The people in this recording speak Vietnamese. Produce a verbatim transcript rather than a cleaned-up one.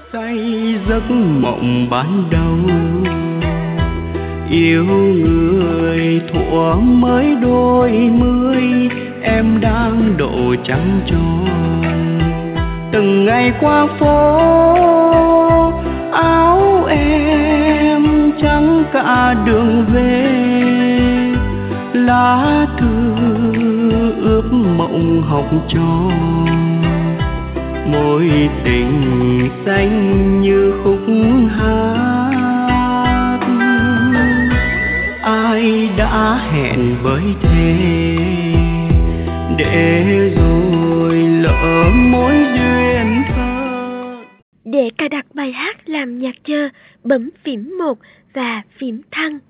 say giấc mộng ban đầu, yêu người thuở mới đôi mươi, em đang độ trăng tròn. Từng ngày qua phố áo em trắng cả đường về, lá thư ướp mộng học trò, mối tình xanh như khúc hát. Ai đã hẹn với thế để rồi lỡ mối duyên thơ. Để cài đặt bài hát làm nhạc chờ, bấm phím một và phím thăng.